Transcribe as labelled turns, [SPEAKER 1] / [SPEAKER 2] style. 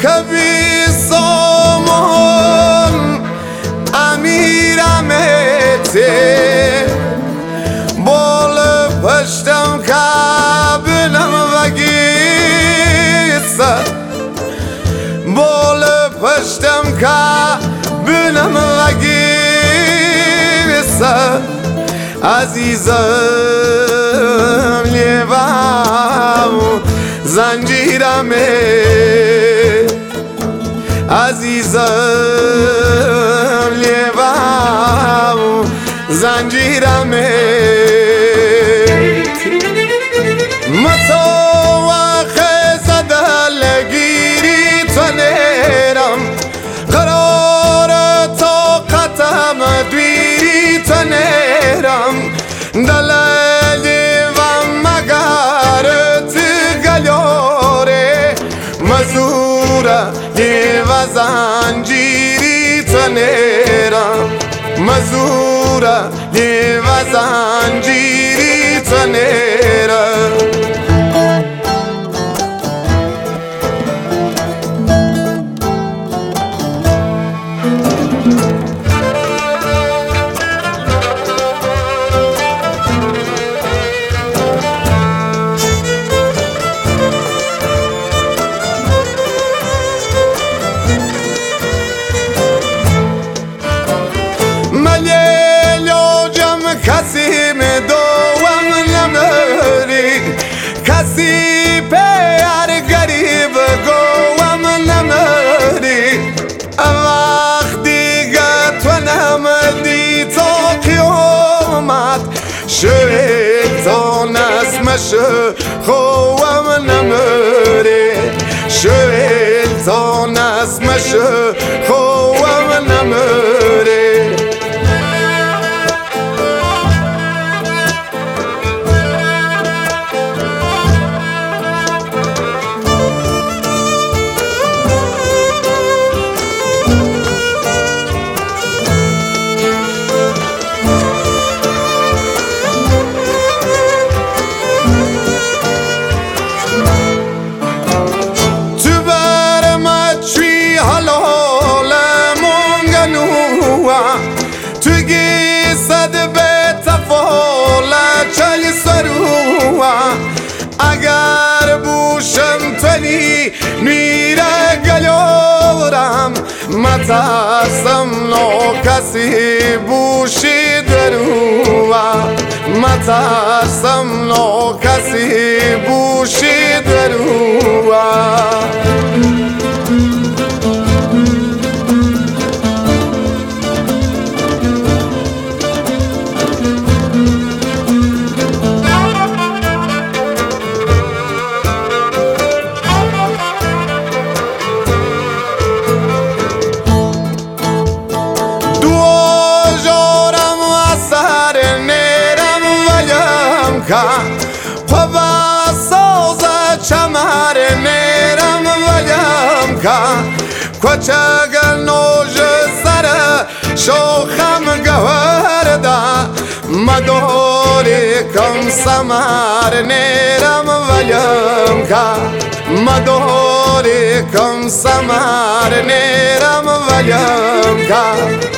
[SPEAKER 1] کبی سامون امیرم ته بول پشتم کابلم وگیسا بول پشتم کابلم وگیسا عزیزم لیوام زنجیرمه عزیزم لیوام زنجیرمه متو خزدل گیری تنیرم قرار طاقتم دویری تنیرم دلالی و مگارت گلیاره مزورا و زنجیری تنیرم مزورا و زنجیری تنیرم کسی می دوام نمری کسی پیار گریب گوام نمری وقتی تو نمدی تا قیامت شیطان اسمش خوام نمری شیطان اسمش خوام نمری توگی صد به تفاله چل سروه اگر بوشم تنی میره گلیارم مترسم نو کسی بوشی دروه مترسم نو کسی بوشی دروه پا ساز چمر نیرم ویم که کوچگل نوج سر شوخم گورده مداری کم سمر نیرم ویم که مداری کم سمر نیرم ویم که